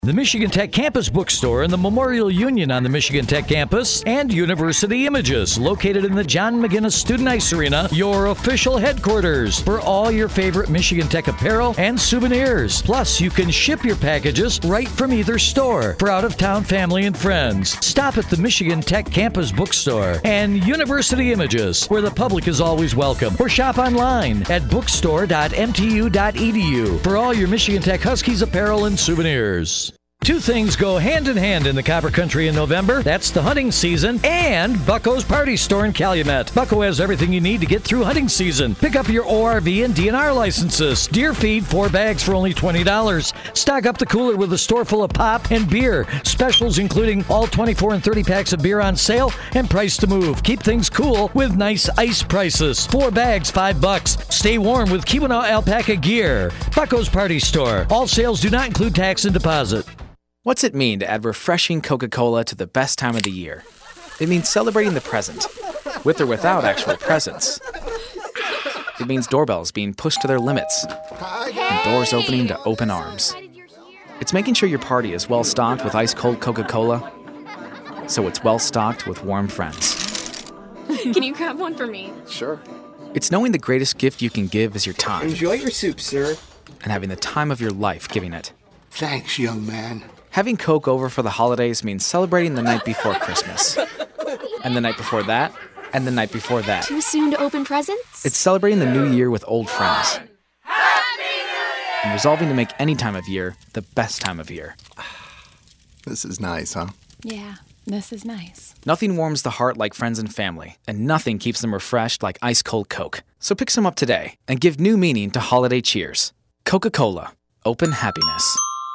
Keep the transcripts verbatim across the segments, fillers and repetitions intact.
The Michigan Tech Campus Bookstore and the Memorial Union on the Michigan Tech campus, and University Images, located in the John McGinnis Student Ice Arena, your official headquarters for all your favorite Michigan Tech apparel and souvenirs. Plus, you can ship your packages right from either store for out-of-town family and friends. Stop at the Michigan Tech Campus Bookstore and University Images, where the public is always welcome, or shop online at bookstore dot m t u dot e d u for all your Michigan Tech Huskies apparel and souvenirs. Two things go hand in hand in the Copper Country in November. That's the hunting season and Bucko's Party Store in Calumet. Bucko has everything you need to get through hunting season. Pick up your O R V and D N R licenses. Deer feed, four bags for only twenty dollars. Stock up the cooler with a store full of pop and beer. Specials including all twenty-four and thirty packs of beer on sale and price to move. Keep things cool with nice ice prices. Four bags, five bucks. Stay warm with Keweenaw Alpaca gear. Bucko's Party Store. All sales do not include tax and deposit. What's it mean to add refreshing Coca-Cola to the best time of the year? It means celebrating the present, with or without actual presents. It means doorbells being pushed to their limits, and doors opening to open arms. It's making sure your party is well-stocked with ice-cold Coca-Cola, so it's well-stocked with warm friends. Can you grab one for me? Sure. It's knowing the greatest gift you can give is your time. Enjoy your soup, sir. And having the time of your life giving it. Thanks, young man. Having Coke over for the holidays means celebrating the night before Christmas. And the night before that, and the night before that. Too soon to open presents? It's celebrating the new year with old friends. And resolving to make any time of year the best time of year. This is nice, huh? Yeah, this is nice. Nothing warms the heart like friends and family, and nothing keeps them refreshed like ice-cold Coke. So pick some up today and give new meaning to holiday cheers. Coca-Cola. Open happiness.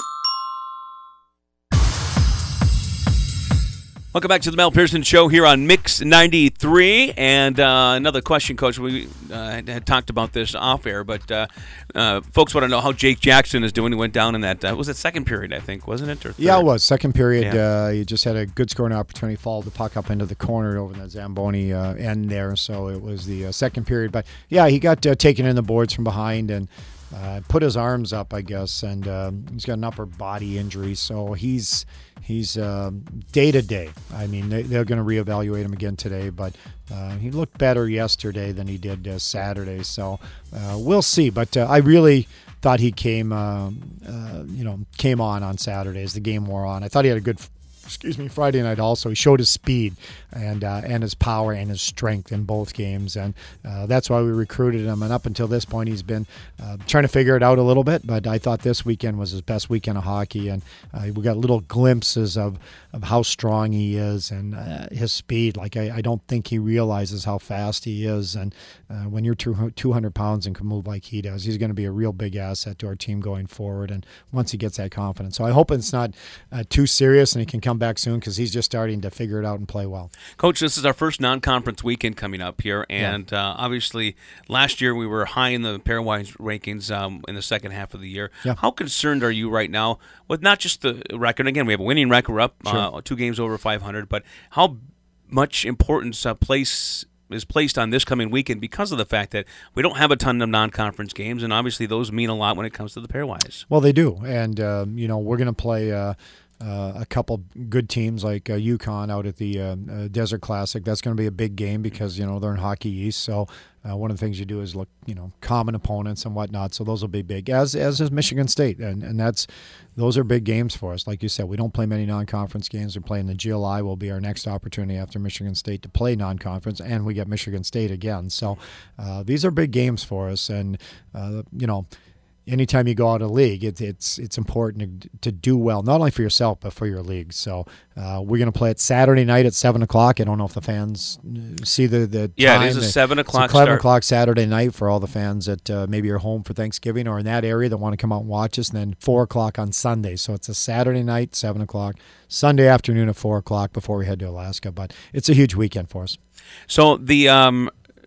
Welcome back to the Mel Pearson Show here on Mix ninety-three. And uh, another question, Coach. We uh, had talked about this off air, but uh, uh, folks want to know how Jake Jackson is doing. He went down in that, uh, was it second period, I think, wasn't it? Or third? Yeah, it was. Second period, Yeah. uh, you just had a good scoring opportunity, followed the puck up into the corner over the Zamboni uh, end there. So it was the uh, second period. But, yeah, he got uh, taken in the boards from behind and uh, put his arms up, I guess, and um, he's got an upper body injury. So he's... He's um, day-to-day. I mean, they, they're going to reevaluate him again today, but uh, he looked better yesterday than he did uh, Saturday. So uh, we'll see. But uh, I really thought he came, uh, uh, you know, came on on Saturday as the game wore on. I thought he had a good, excuse me, Friday night also. He showed his speed and uh, and his power and his strength in both games, and uh, that's why we recruited him. And up until this point, he's been uh, trying to figure it out a little bit, but I thought this weekend was his best weekend of hockey, and uh, we got little glimpses of, of how strong he is and uh, his speed. Like, I, I don't think he realizes how fast he is, and uh, when you're two hundred pounds and can move like he does, he's going to be a real big asset to our team going forward, and once he gets that confidence. So I hope it's not uh, too serious and he can come back soon, because he's just starting to figure it out and play well. Coach, this is our first non-conference weekend coming up here, and yeah. uh, obviously last year we were high in the pairwise rankings um, in the second half of the year. Yeah. How concerned are you right now with not just the record? Again, we have a winning record, we're up sure. uh, two games over five hundred, but how much importance uh, place is placed on this coming weekend because of the fact that we don't have a ton of non-conference games, and obviously those mean a lot when it comes to the pairwise. Well, they do, and um, you know, we're going to play uh, uh, a couple good teams like uh, UConn out at the uh, uh, Desert Classic. That's going to be a big game because, you know, they're in Hockey East, so uh, one of the things you do is look, you know, common opponents and whatnot, so those will be big, as as is Michigan State, and, and that's those are big games for us. Like you said, we don't play many non-conference games. We're playing the G L I will be our next opportunity after Michigan State to play non-conference, and we get Michigan State again. So uh, these are big games for us, and, uh, you know, anytime you go out of league, it, it's it's important to, to do well, not only for yourself, but for your league. So uh, we're going to play it Saturday night at seven o'clock. I don't know if the fans see the, the yeah, time. Yeah, it is a seven o'clock It's a seven start. o'clock Saturday night for all the fans that uh, maybe are home for Thanksgiving or in that area that want to come out and watch us, and then four o'clock on Sunday. So it's a Saturday night, seven o'clock, Sunday afternoon at four o'clock before we head to Alaska. But it's a huge weekend for us. So the um,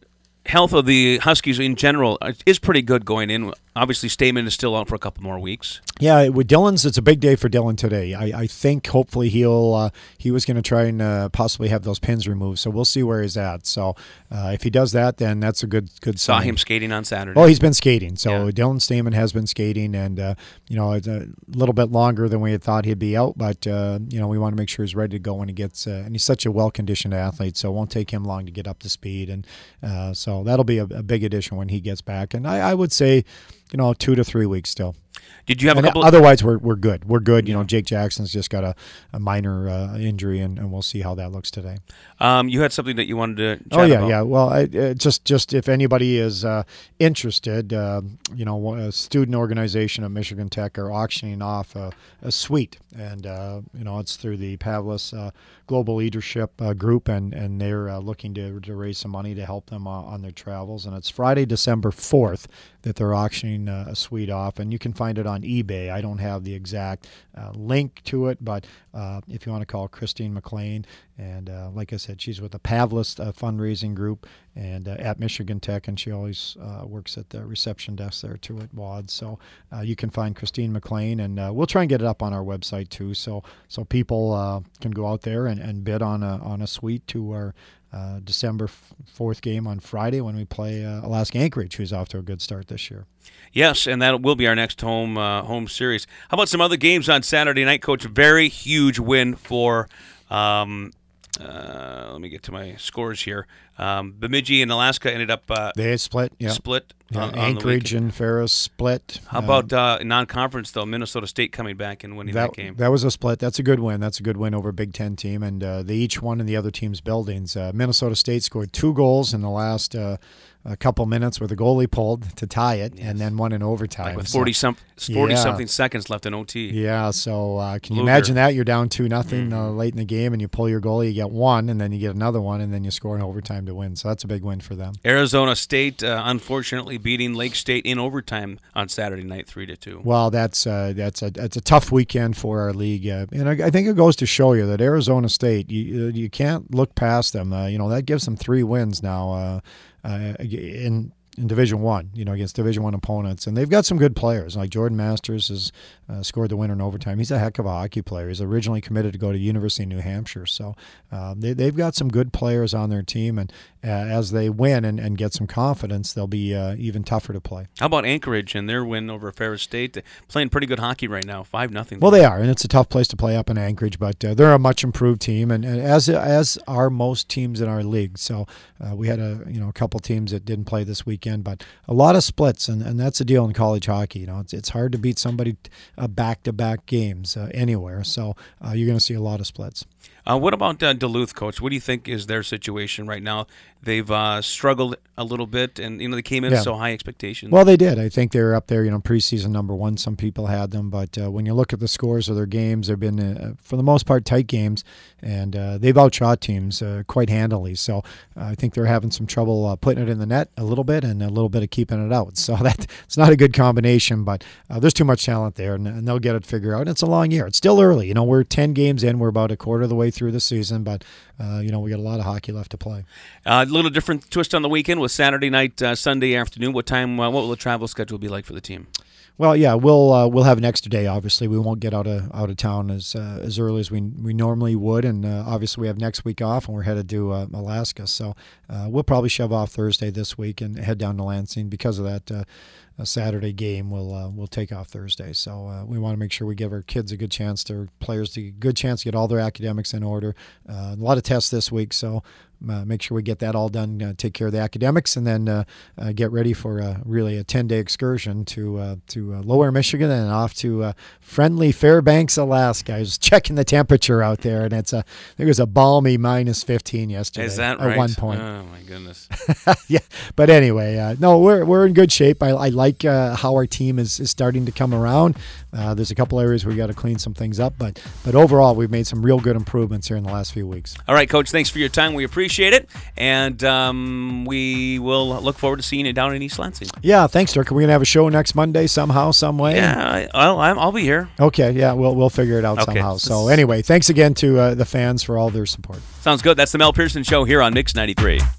health of the Huskies in general is pretty good going in. Obviously, Stamen is still out for a couple more weeks. Yeah, with Dylan's, it's a big day for Dylan today. I, I think hopefully he'll uh, he was going to try and uh, possibly have those pins removed, so we'll see where he's at. So uh, if he does that, then that's a good good Saw sign. him skating on Saturday. Oh, he's been skating. So Yeah. Dylan Stamen has been skating, and uh, you know it's a little bit longer than we had thought he'd be out, but uh, you know we want to make sure he's ready to go when he gets. Uh, and he's such a well conditioned athlete, so it won't take him long to get up to speed, and uh, so that'll be a, a big addition when he gets back. And I, I would say, you know, two to three weeks still. Did you have And a couple? otherwise, we're we're good. We're good. You know, Jake Jackson's just got a, a minor uh, injury, and, and we'll see how that looks today. Um, you had something that you wanted to chat Oh yeah, about. yeah. Well, I, uh, just just if anybody is uh, interested, uh, you know, a student organization at Michigan Tech are auctioning off a, a suite, and uh, you know, it's through the Pavlis uh, Global Leadership uh, Group, and and they're uh, looking to to raise some money to help them uh, on their travels. And it's Friday, December fourth, that they're auctioning uh, a suite off, and you can find it on eBay. I don't have the exact uh, link to it, but uh, if you want to call Christine McLean, and uh, like I said, she's with the Pavlis uh, fundraising group and uh, at Michigan Tech, and she always uh, works at the reception desk there too at W A D. So uh, you can find Christine McLean, and uh, we'll try and get it up on our website too, so so people uh, can go out there and, and bid on a on a suite to our uh, December fourth game on Friday when we play uh, Alaska Anchorage, who's off to a good start this year. Yes, and that will be our next home uh, home series. How about some other games on Saturday night, Coach? Very huge win for. Um, uh, let me get to my scores here. Um, Bemidji and Alaska ended up uh, They split, yeah. split. Yeah, on, on the Anchorage weekend. and Ferris split. How about uh, non-conference though? Minnesota State coming back and winning that, that game. That was a split. That's a good win. That's a good win over a Big Ten team, and uh, they each won in the other team's buildings. Uh, Minnesota State scored two goals in the last uh, a couple minutes where the goalie pulled to tie it, Yes. and then one in overtime. Like with So- forty some forty Yeah. something seconds left in O T. Yeah, so uh, can you Luger. imagine that? You're down two nothing Mm-hmm. uh, late in the game, and you pull your goalie, you get one, and then you get another one, and then you score in overtime to win. So that's a big win for them. Arizona State uh, unfortunately beating Lake State in overtime on Saturday night, three to two. Well, that's uh, that's a that's a tough weekend for our league, uh, and I, I think it goes to show you that Arizona State, you you can't look past them. Uh, you know that gives them three wins now uh, uh, in. in Division One, you know, against Division One opponents, and they've got some good players. Like Jordan Masters has uh, scored the winner in overtime. He's a heck of a hockey player. He's originally committed to go to University of New Hampshire, so uh, they, they've got some good players on their team. And uh, as they win and, and get some confidence, they'll be uh, even tougher to play. How about Anchorage and their win over Ferris State? They're playing pretty good hockey right now, five nothing. Well, they are, and it's a tough place to play up in Anchorage, but uh, they're a much improved team, and, and as as are most teams in our league. So uh, we had a you know a couple teams that didn't play this weekend, but a lot of splits, and, and that's the deal in college hockey. You know, it's it's hard to beat somebody uh, back-to-back games uh, anywhere. So uh, you're going to see a lot of splits. Uh, what about uh, Duluth, Coach? What do you think is their situation right now? They've uh, struggled a little bit, and you know they came in Yeah. so high expectations. Well, they did. I think they were up there, you know, preseason number one. Some people had them, but uh, when you look at the scores of their games, they've been, uh, for the most part, tight games, and uh, they've outshot teams uh, quite handily. So uh, I think they're having some trouble uh, putting it in the net a little bit and a little bit of keeping it out. So that it's not a good combination, but uh, there's too much talent there, and, and they'll get it figured out. And it's a long year. It's still early. You know, we're ten games in. We're about a quarter of the way through the season, but uh, you know, we got a lot of hockey left to play. Uh, a little different twist on the weekend with Saturday night, uh, Sunday afternoon. What time? Uh, what will the travel schedule be like for the team? Well, yeah, we'll uh, we'll have an extra day. Obviously, we won't get out of out of town as uh, as early as we we normally would, and uh, obviously we have next week off, and we're headed to uh, Alaska. So uh, we'll probably shove off Thursday this week and head down to Lansing because of that uh, a Saturday game. We'll uh, we'll take off Thursday. So uh, we want to make sure we give our kids a good chance, their players a good chance to get all their academics in order. Uh, a lot of tests this week, so. Uh, make sure we get that all done, uh, take care of the academics, and then uh, uh, get ready for uh, really a ten-day excursion to uh, to uh, Lower Michigan and off to uh, friendly Fairbanks, Alaska. I was checking the temperature out there, and it's a there was a balmy minus fifteen yesterday. Is that at right? one point? Oh my goodness. Yeah, but anyway, uh, no, we're we're in good shape. I, I like uh, how our team is, is starting to come around. Uh, there's a couple areas we got to clean some things up, but but overall, we've made some real good improvements here in the last few weeks. All right, Coach. Thanks for your time. We appreciate. Appreciate it, and um, we will look forward to seeing you down in East Lansing. Yeah, thanks, Dirk. Are we gonna have a show next Monday somehow, some way? Yeah, I, I'll, I'll be here. Okay, yeah, we'll we'll figure it out Okay. somehow. So anyway, thanks again to uh, the fans for all their support. Sounds good. That's the Mel Pearson Show here on Mix ninety-three.